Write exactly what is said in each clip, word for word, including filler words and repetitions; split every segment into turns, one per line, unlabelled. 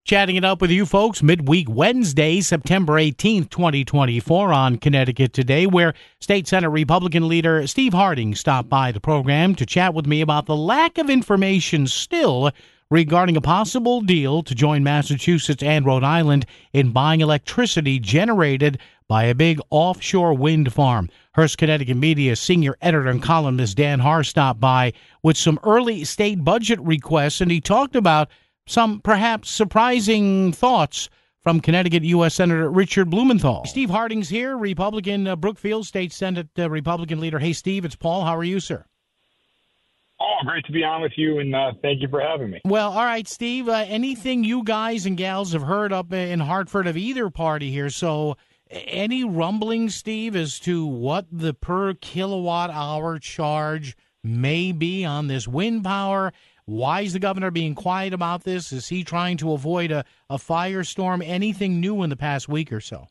Chatting it up with you folks midweek Wednesday, September eighteenth, twenty twenty-four on Connecticut Today, where State Senate Republican leader Steve Harding stopped by the program to chat with me about the lack of information still regarding a possible deal to join Massachusetts and Rhode Island in buying electricity generated by a big offshore wind farm. Hearst Connecticut Media senior editor and columnist Dan Haar stopped by with some early state budget requests, and he talked about some perhaps surprising thoughts from Connecticut U S Senator Richard Blumenthal. Steve Harding's here, Republican, uh, Brookfield State Senate uh, Republican leader. Hey, Steve, it's Paul. How are you, sir?
Oh, great to be on with you, and uh, thank you for having me.
Well, all right, Steve, uh, anything you guys and gals have heard up in Hartford of either party here? So any rumblings, Steve, as to what the per kilowatt hour charge may be on this wind power? Why is the governor being quiet about this? Is he trying to avoid a, a firestorm? Anything new in the past week or so?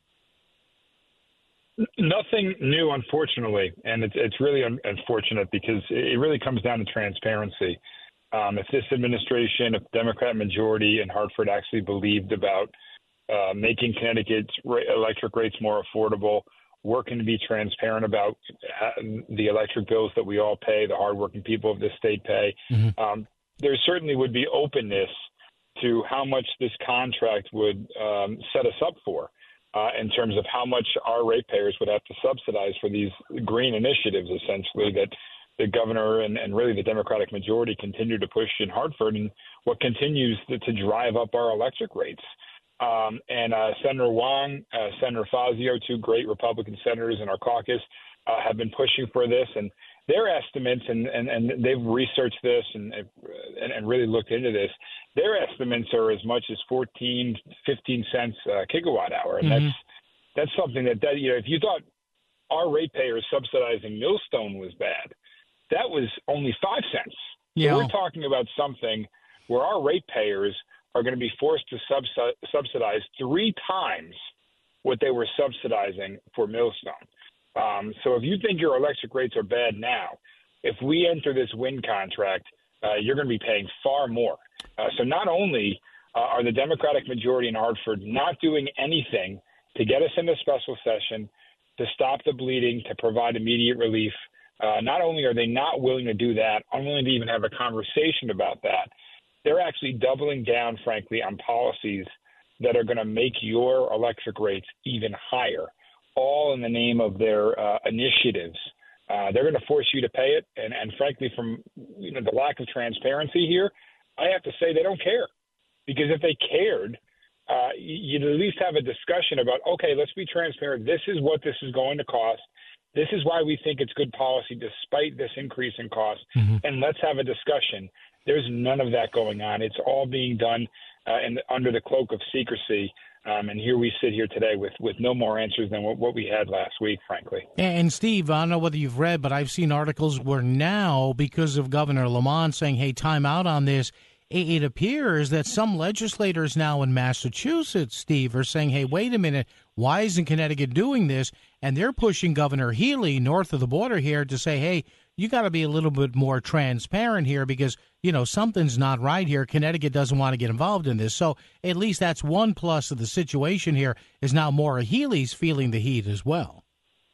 Nothing new, unfortunately, and it's it's really un- unfortunate because it really comes down to transparency. Um, if this administration, if Democrat majority in Hartford actually believed about uh, making Connecticut's ra- electric rates more affordable, working to be transparent about uh, the electric bills that we all pay, the hardworking people of this state pay, mm-hmm. um, there certainly would be openness to how much this contract would um, set us up for uh, in terms of how much our ratepayers would have to subsidize for these green initiatives, essentially, that the governor and, and really the Democratic majority continue to push in Hartford, and what continues to, to drive up our electric rates. Um, and uh, Senator Wong, uh, Senator Fazio, two great Republican senators in our caucus, uh, have been pushing for this, and their estimates, and, and, and they've researched this and, and and really looked into this, their estimates are as much as fourteen, fifteen cents a kilowatt hour. And mm-hmm. that's that's something that, that, you know, if you thought our ratepayers subsidizing Millstone was bad, that was only five cents. Yeah. So we're talking about something where our ratepayers are going to be forced to subsi- subsidize three times what they were subsidizing for Millstone. Um, so if you think your electric rates are bad now, if we enter this wind contract, uh, you're going to be paying far more. Uh, so not only uh, are the Democratic majority in Hartford not doing anything to get us into special session, to stop the bleeding, to provide immediate relief, uh, not only are they not willing to do that, unwilling to even have a conversation about that, they're actually doubling down, frankly, on policies that are going to make your electric rates even higher, all in the name of their uh, initiatives. Uh, they're going to force you to pay it. And, and frankly, from you know the lack of transparency here, I have to say they don't care. Because if they cared, uh, you'd at least have a discussion about, okay, let's be transparent. This is what this is going to cost. This is why we think it's good policy despite this increase in cost. Mm-hmm. And let's have a discussion. There's none of that going on. It's all being done uh, in the, under the cloak of secrecy. Um, and here we sit here today with, with no more answers than what, what we had last week, frankly.
And, Steve, I don't know whether you've read, but I've seen articles where now, because of Governor Lamont saying, hey, time out on this, it, it appears that some legislators now in Massachusetts, Steve, are saying, hey, wait a minute, why isn't Connecticut doing this? And they're pushing Governor Healy north of the border here to say, hey, you got to be a little bit more transparent here because, you know, something's not right here. Connecticut doesn't want to get involved in this. So at least that's one plus of the situation here is now Maura Healey's feeling the heat as well.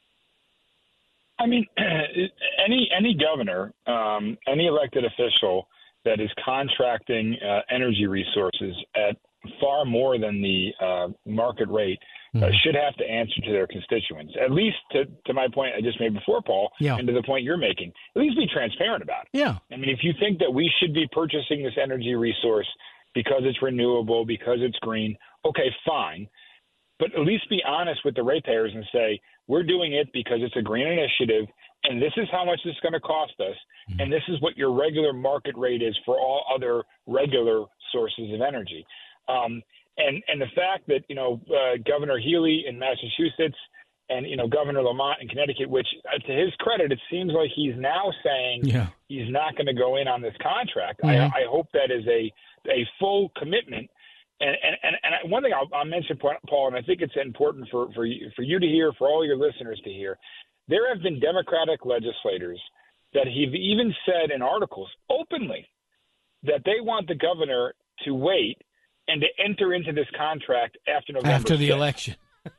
I mean, any any governor, um, any elected official that is contracting uh, energy resources at far more than the uh, market rate uh, mm-hmm. should have to answer to their constituents, at least to, to my point I just made before, Paul, yeah. and to the point you're making. At least be transparent about it.
Yeah.
I mean, if you think that we should be purchasing this energy resource because it's renewable, because it's green, okay, fine. But at least be honest with the ratepayers and say, we're doing it because it's a green initiative, and this is how much it's going to cost us, mm-hmm. and this is what your regular market rate is for all other regular sources of energy. Um, and, and the fact that, you know, uh, Governor Healy in Massachusetts and, you know, Governor Lamont in Connecticut, which uh, to his credit, it seems like he's now saying yeah. he's not going to go in on this contract. Mm-hmm. I, I hope that is a, a full commitment. And, and, and one thing I'll, I'll mention, Paul, and I think it's important for, for, you, for you to hear, for all your listeners to hear, there have been Democratic legislators that have even said in articles openly that they want the governor to wait and to enter into this contract after November
after the
sixth.
election.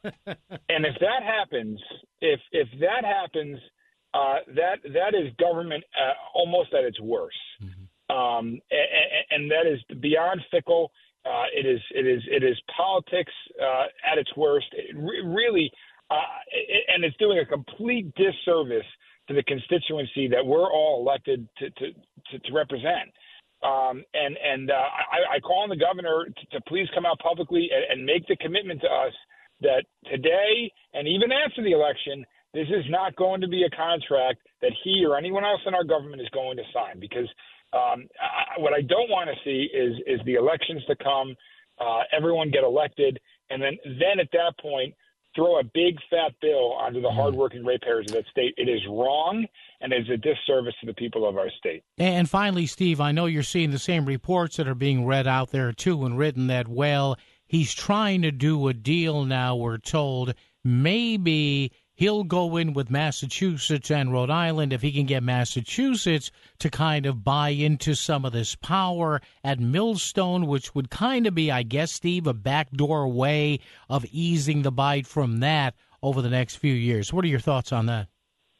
And if that happens, if if that happens, uh, that that is government uh, almost at its worst, mm-hmm. um, and, and that is beyond fickle. Uh, it is it is it is politics uh, at its worst. It re- really, uh, it, and it's doing a complete disservice to the constituency that we're all elected to to, to, to represent. Um, and and uh, I, I call on the governor to, to please come out publicly and, and make the commitment to us that today and even after the election, this is not going to be a contract that he or anyone else in our government is going to sign. Because um, I, what I don't want to see is is the elections to come, uh, everyone get elected, and then then at that point throw a big fat bill onto the hardworking ratepayers of that state. It is wrong, and it is a disservice to the people of our state.
And finally, Steve, I know you're seeing the same reports that are being read out there, too, and written that, well, he's trying to do a deal now, we're told. Maybe he'll go in with Massachusetts and Rhode Island if he can get Massachusetts to kind of buy into some of this power at Millstone, which would kind of be, I guess, Steve, a backdoor way of easing the bite from that over the next few years. What are your thoughts on that?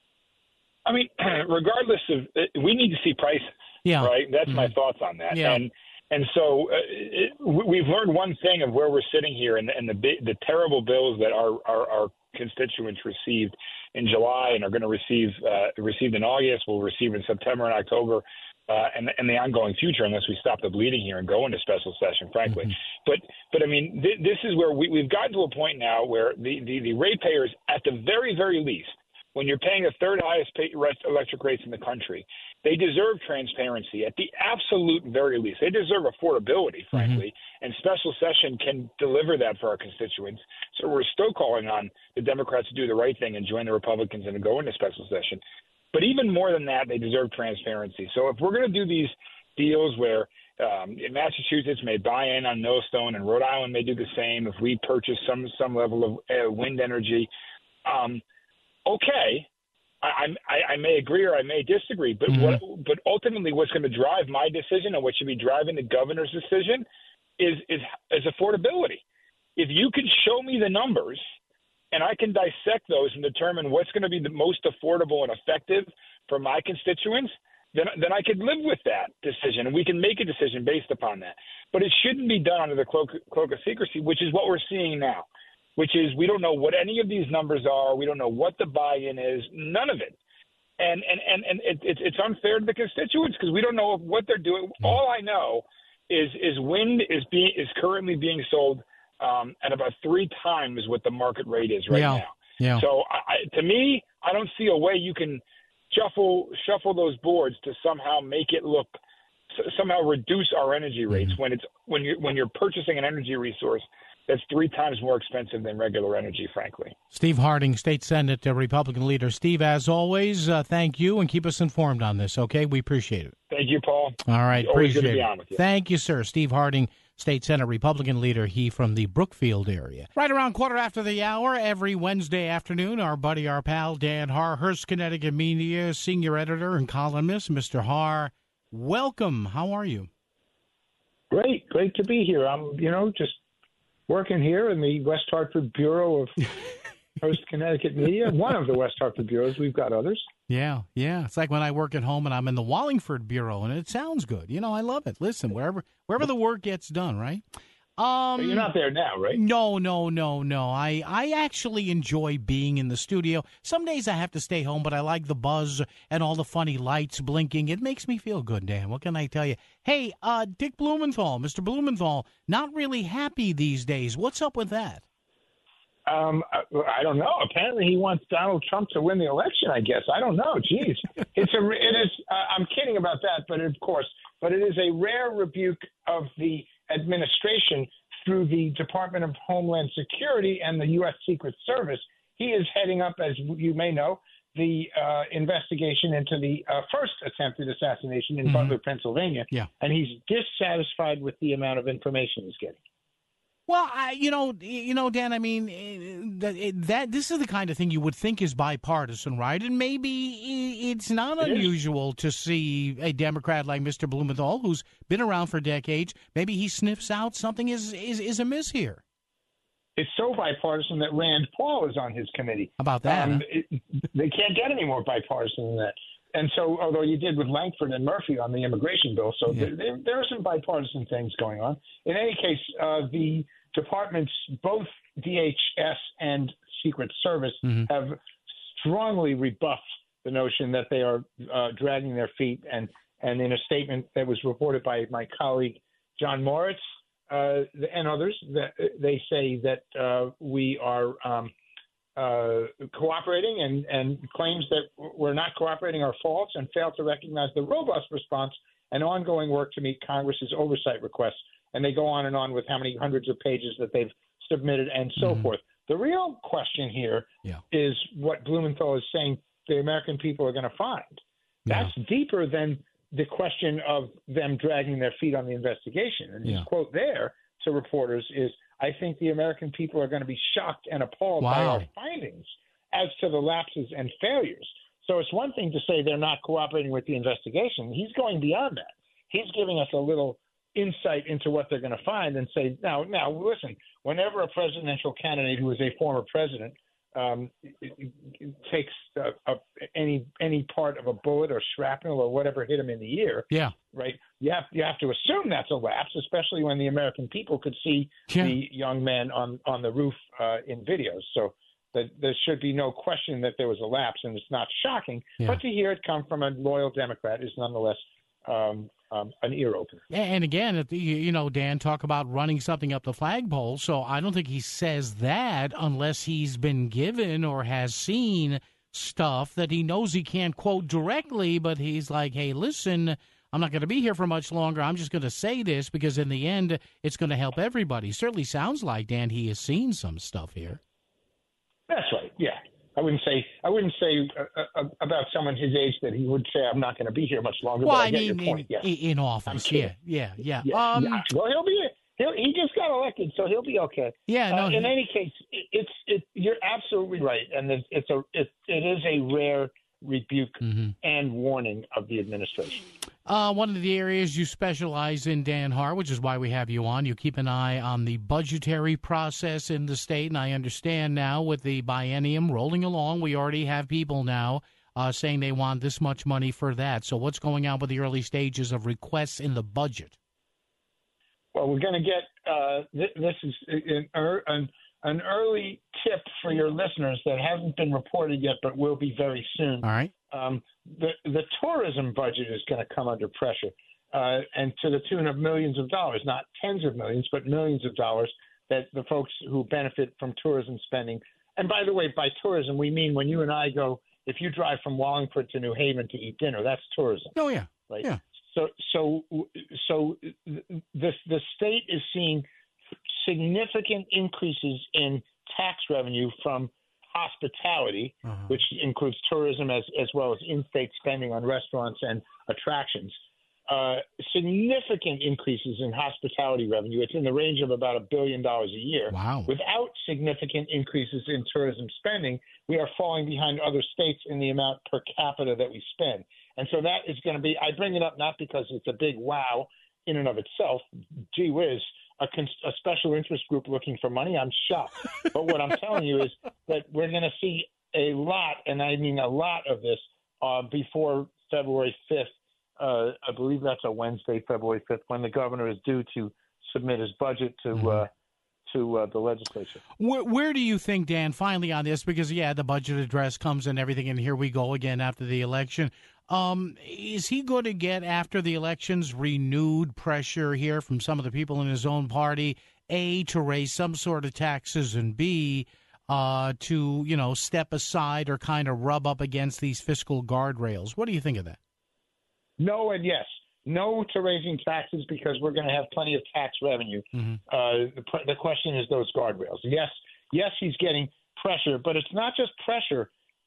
I mean, regardless of, we need to see prices,
yeah.
right? That's mm-hmm. my thoughts on that.
Yeah.
And and so uh, it, we've learned one thing of where we're sitting here and, and the the terrible bills that our, our, our constituents received in July and are going to receive uh, received in August, will receive in September and October, uh, and, and the ongoing future unless we stop the bleeding here and go into special session, frankly. Mm-hmm. But but I mean, th- this is where we, we've gotten to a point now where the, the, the ratepayers, at the very, very least, when you're paying the third highest pay, electric rates in the country, they deserve transparency at the absolute very least. They deserve affordability, frankly, mm-hmm. and special session can deliver that for our constituents. So we're still calling on the Democrats to do the right thing and join the Republicans and go into special session. But even more than that, they deserve transparency. So if we're going to do these deals where um, Massachusetts may buy in on Millstone and Rhode Island may do the same, if we purchase some some level of uh, wind energy, um, okay. I, I, I may agree or I may disagree, but mm-hmm. what, but ultimately, what's going to drive my decision and what should be driving the governor's decision is is is affordability. If you can show me the numbers, and I can dissect those and determine what's going to be the most affordable and effective for my constituents, then then I could live with that decision, and we can make a decision based upon that. But it shouldn't be done under the cloak, cloak of secrecy, which is what we're seeing now. Which is we don't know what any of these numbers are. We don't know what the buy-in is. None of it. And and, and, and it, it, it's unfair to the constituents because we don't know what they're doing. All I know is is wind is being is currently being sold um, at about three times what the market rate is right
yeah.
now.
Yeah.
So I, to me, I don't see a way you can shuffle shuffle those boards to somehow make it look somehow reduce our energy rates mm-hmm. when it's when you when you're purchasing an energy resource that's three times more expensive than regular energy, frankly.
Steve Harding, State Senate uh, Republican leader. Steve, as always, uh, thank you, and keep us informed on this, okay? We appreciate it.
Thank you, Paul.
All right,
Always
appreciate
good to be
it.
on with you.
Thank you, sir. Steve Harding, State Senate Republican leader, he from the Brookfield area. Right around quarter after the hour, every Wednesday afternoon, our buddy, our pal, Dan Haar, Hearst, Connecticut Media, senior editor and columnist. Mister Haar, welcome. How are you?
Great. Great to be here. I'm, you know, just working here in the West Hartford Bureau of Hearst, Connecticut Media, one of the West Hartford bureaus. We've got others.
Yeah, yeah. It's like when I work at home and I'm in the Wallingford Bureau, and it sounds good. You know, I love it. Listen, wherever wherever the work gets done, right? Um,
but you're not there now, right?
No, no, no, no. I, I actually enjoy being in the studio. Some days I have to stay home, but I like the buzz and all the funny lights blinking. It makes me feel good, Dan. What can I tell you? Hey, uh, Dick Blumenthal, Mister Blumenthal, not really happy these days. What's up with that?
Um, I, I don't know. Apparently, he wants Donald Trump to win the election. I guess I don't know. Jeez, it's a. It is. Uh, I'm kidding about that, but of course, but it is a rare rebuke of the administration through the Department of Homeland Security and the U S Secret Service. He is heading up, as you may know, the uh, investigation into the uh, first attempted assassination in mm-hmm. Butler, Pennsylvania.
Yeah.
And he's dissatisfied with the amount of information he's getting.
Well, I, you know, you know, Dan, I mean, that, that this is the kind of thing you would think is bipartisan, right? And maybe it's not
it
unusual
is.
to see a Democrat like Mister Blumenthal, who's been around for decades, maybe he sniffs out something is is, is amiss here.
It's so bipartisan that Rand Paul is on his committee.
How about that?
Um,
huh?
it, they can't get any more bipartisan than that. And so, although you did with Langford and Murphy on the immigration bill, so
Yeah.
there, there are some bipartisan things going on. In any case, uh, the departments, both D H S and Secret Service,
Mm-hmm.
have strongly rebuffed the notion that they are uh, dragging their feet. And, and in a statement that was reported by my colleague John Moritz uh, and others, that they say that uh, we are um, uh, cooperating, and, and claims that we're not cooperating are false, and fail to recognize the robust response and ongoing work to meet Congress's oversight requests. And they go on and on with how many hundreds of pages that they've submitted and so
Mm-hmm.
forth. The real question here
Yeah.
is what Blumenthal is saying the American people are going to find.
Yeah.
That's deeper than the question of them dragging their feet on the investigation. And
Yeah.
his quote there to reporters is, I think the American people are going to be shocked and appalled by
Wow.
our findings as to the lapses and failures. So it's one thing to say they're not cooperating with the investigation. He's going beyond that. He's giving us a little insight into what they're going to find and say, now, now, listen, whenever a presidential candidate who is a former president um, takes uh, a, any any part of a bullet or shrapnel or whatever hit him in the ear,
Yeah.
right? You have you have to assume that's a lapse, especially when the American people could see
Yeah.
the young man on on the roof uh, in videos. So that there should be no question that there was a lapse, and it's not shocking.
Yeah.
But to hear it come from a loyal Democrat is nonetheless um, um, an ear opener.
And again, if the- you know, Dan, talk about running something up the flagpole. So I don't think he says that unless he's been given or has seen stuff that he knows he can't quote directly, but he's like, hey, listen, I'm not going to be here for much longer. I'm just going to say this because in the end, it's going to help everybody. Certainly sounds like, Dan, he has seen some stuff here.
That's right. Yeah. I wouldn't say I wouldn't say uh, uh, about someone his age that he would say I'm not going to be here much longer.
Well,
but I,
I
get
mean,
your point.
in,
Yes.
in office,
I'm
yeah,
kidding.
yeah, yeah.
Yeah,
Um,
yeah. Well, he'll be. He'll, he just got elected, so he'll be okay.
Yeah, no,
Uh, in
he-
any case, it, it's it. You're absolutely right, and it's, it's a it, it is a rare rebuke
Mm-hmm.
and warning of the administration.
Uh, one of the areas you specialize in, Dan Hart, which is why we have you on. You keep an eye on the budgetary process in the state, and I understand now with the biennium rolling along, we already have people now uh, saying they want this much money for that. So what's going on with the early stages of requests in the budget?
Well, we're going to get uh, th- this is an, an an early tip for your listeners that hasn't been reported yet, but will be very soon.
All right.
Um, the the tourism budget is going to come under pressure, uh, and to the tune of millions of dollars, not tens of millions, but millions of dollars. That the folks who benefit from tourism spending, and by the way, by tourism we mean when you and I go, if you drive from Wallingford to New Haven to eat dinner, that's tourism,
Oh, yeah.
right?
Yeah.
So so so the the state is seeing significant increases in tax revenue from hospitality,
Uh-huh.
which includes tourism as, as well as in-state spending on restaurants and attractions. Uh, significant increases in hospitality revenue. It's in the range of about a billion dollars a year.
Wow.
Without significant increases in tourism spending, we are falling behind other states in the amount per capita that we spend. And so that is going to be, I bring it up not because it's a big wow in and of itself. Gee whiz. A, cons- a special interest group looking for money, I'm shocked. But what I'm telling you is that we're going to see a lot, and I mean a lot of this, uh, before February fifth. Uh, I believe that's a Wednesday, February fifth, when the governor is due to submit his budget to
Mm-hmm.
uh, to uh, the legislature.
Where, where do you think, Dan, finally on this, because, yeah, the budget address comes and everything, and here we go again after the election. Um, is he going to get, after the elections, renewed pressure here from some of the people in his own party, A, to raise some sort of taxes, and B, uh, to, you know, step aside or kind of rub up against these fiscal guardrails? What do you think of that?
No and yes. No to raising taxes because we're going to have plenty of tax revenue.
Mm-hmm.
Uh, the, the question is those guardrails. Yes, yes, he's getting pressure, but it's not just pressure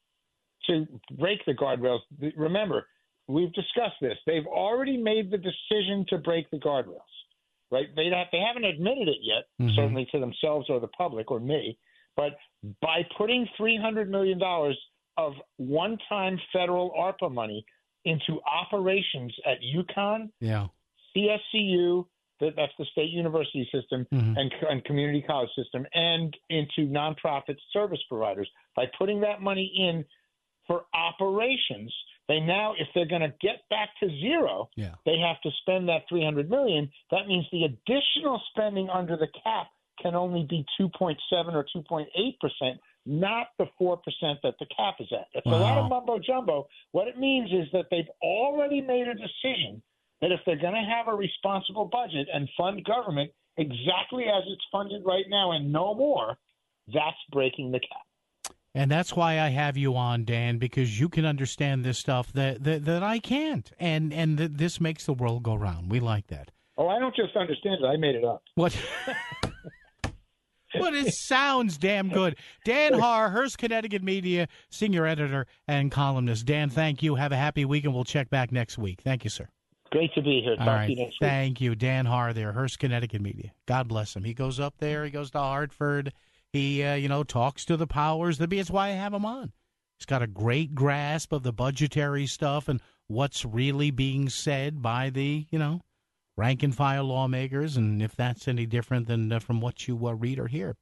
to break the guardrails. Remember, we've discussed this. They've already made the decision to break the guardrails, right? They, they haven't admitted it yet,
Mm-hmm.
certainly to themselves or the public or me, But by putting three hundred million dollars of one-time federal ARPA money into operations at UConn,
yeah.
C S C U, that, that's the state university system,
Mm-hmm.
and, and community college system, and into nonprofit service providers, by putting that money in for operations, they now, if they're going to get back to zero,
Yeah.
they have to spend that three hundred million dollars. That means the additional spending under the cap can only be two point seven or two point eight percent, not the four percent that the cap is at. It's
Wow.
a lot of mumbo jumbo. What it means is that they've already made a decision that if they're going to have a responsible budget and fund government exactly as it's funded right now and no more, that's breaking the cap.
And that's why I have you on, Dan, because you can understand this stuff that that, that I can't. And and th- this makes the world go round. We like that.
Oh, I don't just understand it. I made it up.
What? But it sounds damn good. Dan Haar, Hearst, Connecticut Media, senior editor and columnist. Dan, thank you. Have a happy week, and we'll check back next week. Thank you, sir.
Great to be here. Talk
All right.
to you next week.
Thank you. Dan Haar there, Hearst, Connecticut Media. God bless him. He goes up there. He goes to Hartford. He, uh, you know, talks to the powers that be. It's why I have him on. He's got a great grasp of the budgetary stuff and what's really being said by the, you know, rank and file lawmakers, and if that's any different than uh, from what you uh, read or hear.